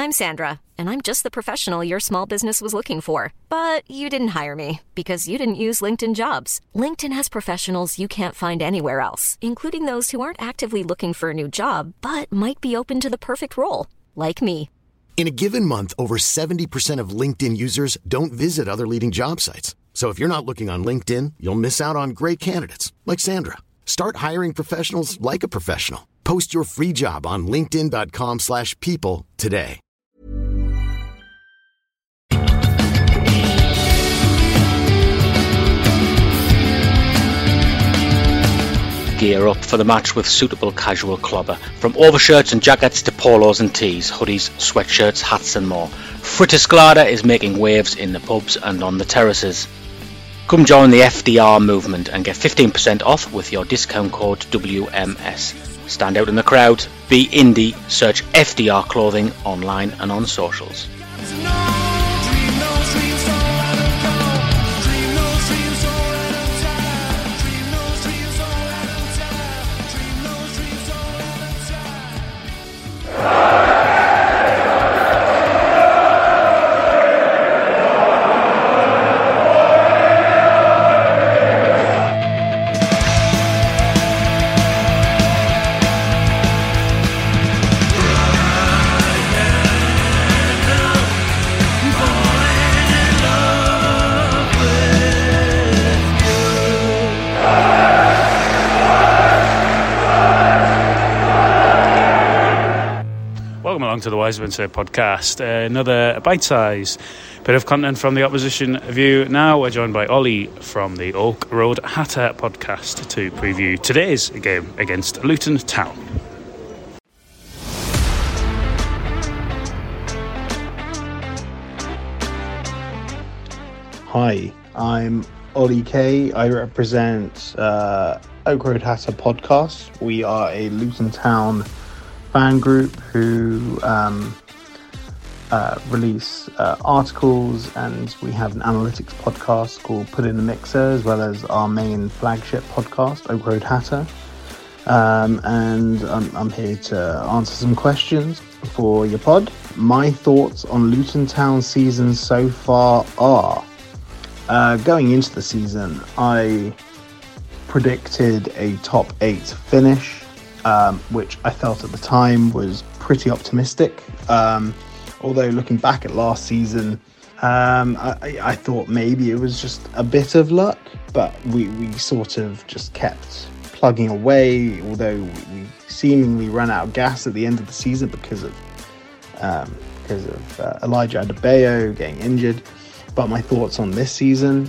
I'm Sandra, and I'm just the professional your small business was looking for. But you didn't hire me because you didn't use LinkedIn Jobs. LinkedIn has professionals you can't find anywhere else, including those who aren't actively looking for a new job, but might be open to the perfect role, like me. In a given month, over 70% of LinkedIn users don't visit other leading job sites. So if you're not looking on LinkedIn, you'll miss out on great candidates like Sandra. Start hiring professionals like a professional. Post your free job on linkedin.com/people today. Gear up for the match with suitable casual clobber. From overshirts and jackets to polos and tees, hoodies, sweatshirts, hats and more. Fritasclada is making waves in the pubs and on the terraces. Come join the FDR movement and get 15% off with your discount code WMS. Stand out in the crowd, be indie, search FDR clothing online and on socials. Welcome along to the Wise Men Say podcast. Another bite-sized bit of content from the opposition view. Now we're joined by Ollie from the Oak Road Hatter podcast to preview today's game against Luton Town. Hi, I'm Ollie Kay. I represent Oak Road Hatter podcast. We are a Luton Town fan group who release articles, and we have an analytics podcast called Put in the Mixer, as well as our main flagship podcast, Oak Road Hatter. And I'm here to answer some questions for your pod. My thoughts on Luton Town season so far are, going into the season, I predicted a top 8 finish, which I felt at the time was pretty optimistic. Although looking back at last season, I thought maybe it was just a bit of luck, but we sort of just kept plugging away, although we seemingly ran out of gas at the end of the season because of Elijah Adebayo getting injured. But my thoughts on this season,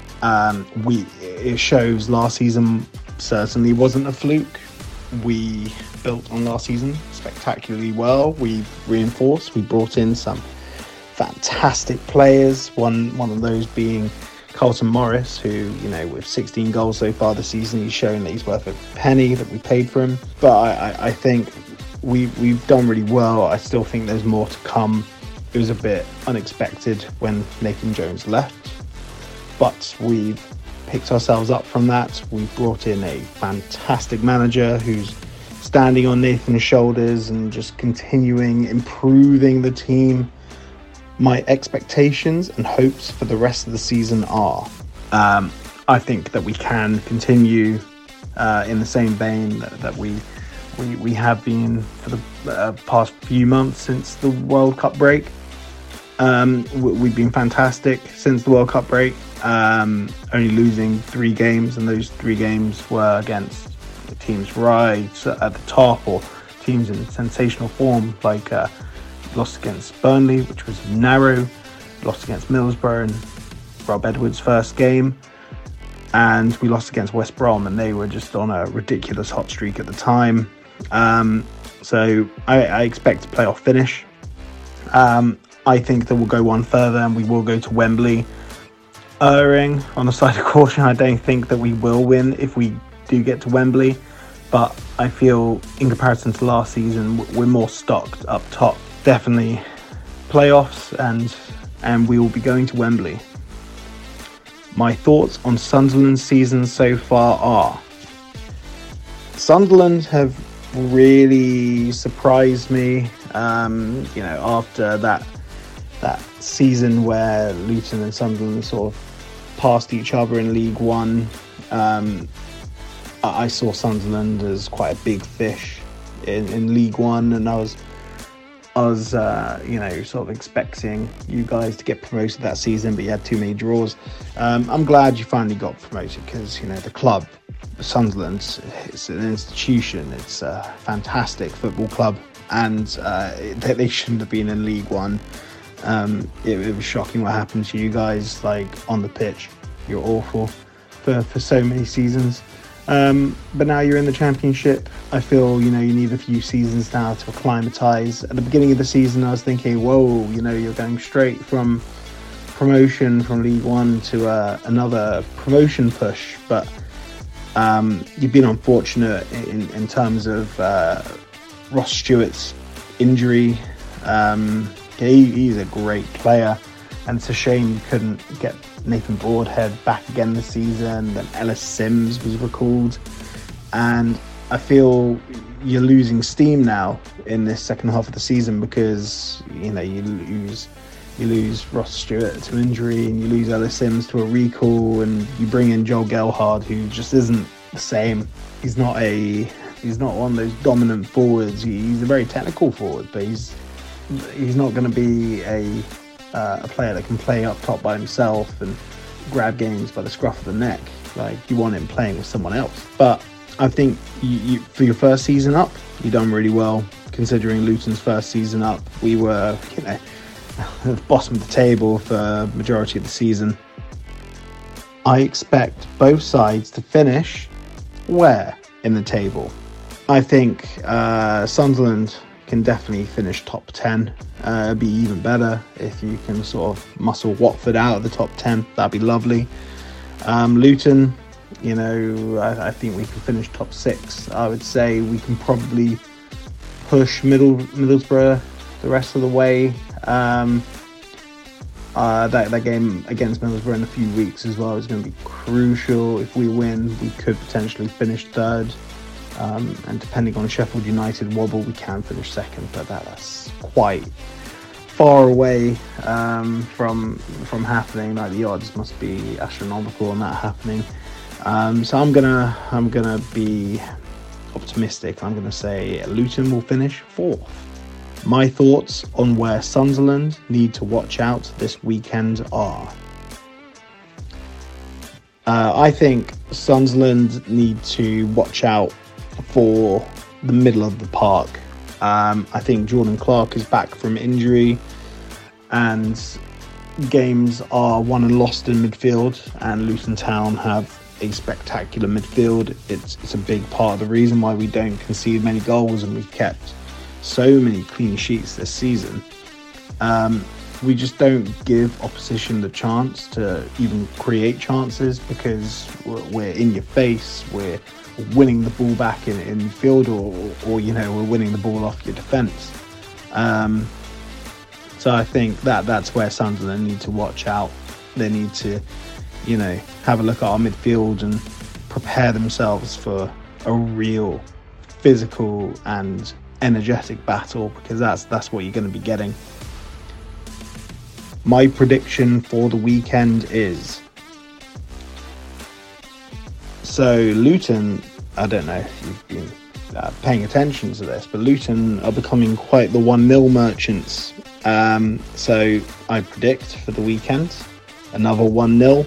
it shows last season certainly wasn't a fluke. We built on last season spectacularly well. We've reinforced. We brought in some fantastic players. One of those being Carlton Morris, who, with 16 goals so far this season, he's shown that he's worth a penny that we paid for him. But I think we've done really well. I still think there's more to come. It was a bit unexpected when Nathan Jones left, but we've picked ourselves up from that. We've brought in a fantastic manager who's standing on Nathan's shoulders and just continuing improving the team. My expectations and hopes for the rest of the season are, I think that we can continue in the same vein that we have been for the past few months since the World Cup break. We've been fantastic since the World Cup break, only losing 3 games, and those 3 games were against teams right at the top or teams in sensational form, like lost against Burnley, which was narrow, lost against Middlesbrough in Rob Edwards' first game, and we lost against West Brom, and they were just on a ridiculous hot streak at the time. So I expect a playoff finish. I think that we'll go one further and we will go to Wembley. Erring on the side of caution, I don't think that we will win if we do get to Wembley, but I feel in comparison to last season we're more stocked up top. Definitely playoffs, and we will be going to Wembley. My thoughts on Sunderland's season so far are, Sunderland have really surprised me. After that season where Luton and Sunderland sort of passed each other in League One, I saw Sunderland as quite a big fish in League One, and I was sort of expecting you guys to get promoted that season, but you had too many draws. I'm glad you finally got promoted, because the club, Sunderland, it's an institution. It's a fantastic football club, and they shouldn't have been in League One. It was shocking what happened to you guys, like on the pitch. You're awful for so many seasons. But now you're in the Championship. I feel, you need a few seasons now to acclimatise. At the beginning of the season, I was thinking, whoa, you're going straight from promotion from League One to another promotion push. But you've been unfortunate in terms of Ross Stewart's injury. He's a great player, and it's a shame you couldn't get Nathan Broadhead back again this season. Then Ellis Sims was recalled, and I feel you're losing steam now in this second half of the season, because you lose Ross Stewart to injury, and you lose Ellis Sims to a recall, and you bring in Joel Gelhardt, who just isn't the same. He's not one of those dominant forwards. He's a very technical forward, but he's not going to be a player that can play up top by himself and grab games by the scruff of the neck. Like, you want him playing with someone else. But I think you for your first season up, you've done really well, considering Luton's first season up. We were at the bottom of the table for the majority of the season. I expect both sides to finish where in the table? I think Sunderland can definitely finish top 10. It'd be even better if you can sort of muscle Watford out of the top 10. That'd be lovely. Luton, I think we can finish top 6. I would say we can probably push Middlesbrough the rest of the way. That game against Middlesbrough in a few weeks as well is going to be crucial. If we win, we could potentially finish third. And depending on Sheffield United wobble, we can finish second, but that's quite far away from happening. Like, the odds must be astronomical on that happening. So I'm gonna be optimistic. I'm gonna say Luton will finish 4th. My thoughts on where Sunderland need to watch out this weekend are: I think Sunderland need to watch out for the middle of the park. I think Jordan Clark is back from injury, and games are won and lost in midfield, and Luton Town have a spectacular midfield. It's a big part of the reason why we don't concede many goals, and we've kept so many clean sheets this season. We just don't give opposition the chance to even create chances, because we're in your face. We're winning the ball back in midfield, or we're winning the ball off your defence. So I think that's where Sunderland need to watch out. They need to, have a look at our midfield and prepare themselves for a real physical and energetic battle, because that's what you're going to be getting. My prediction for the weekend is, so Luton, I don't know if you've been paying attention to this, but Luton are becoming quite the 1-0 merchants. So I predict for the weekend another 1-0.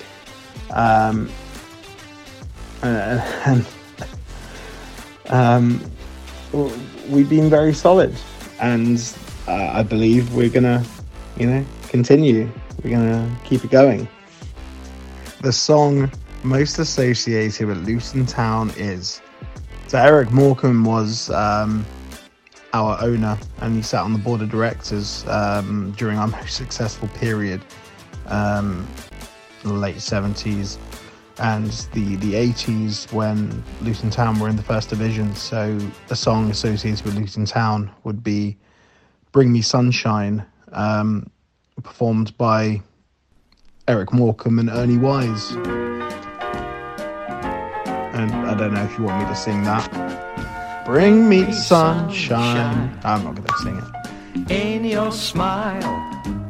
We've been very solid, and I believe we're gonna, continue. We're gonna keep it going. The song most associated with Luton Town is, so Eric Morecambe was our owner, and he sat on the board of directors during our most successful period, in the late 70s and the 80s, when Luton Town were in the first division. So a song associated with Luton Town would be Bring Me Sunshine, performed by Eric Morecambe and Ernie Wise. And I don't know if you want me to sing that. Bring me sunshine. I'm not going to sing it. In your smile,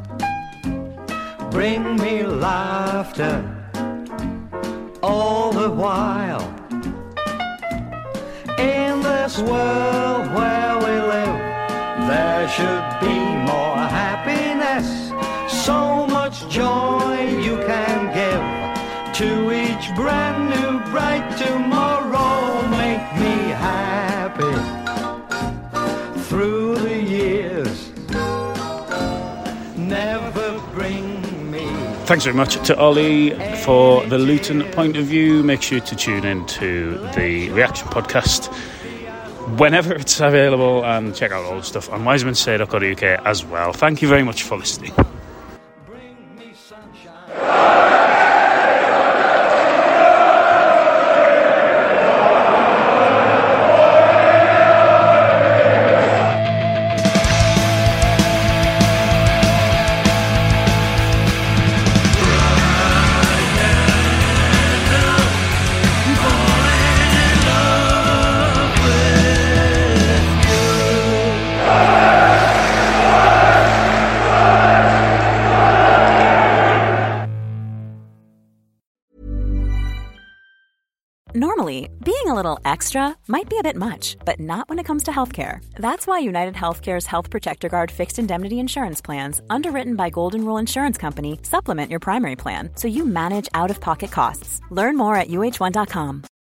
bring me laughter all the while. In this world where we live, there should be more happiness, so much joy you can give to each brand new bright tomorrow. Make me happy through the years, never bring me. Thanks very much to Ollie for the Luton point of view. Make sure to tune in to the Reaction podcast whenever it's available, and check out all the stuff on wisemensay.co.uk as well. Thank you very much for listening. Bring me sunshine. Normally, being a little extra might be a bit much, but not when it comes to healthcare. That's why United Healthcare's Health Protector Guard fixed indemnity insurance plans, underwritten by Golden Rule Insurance Company, supplement your primary plan so you manage out-of-pocket costs. Learn more at uh1.com.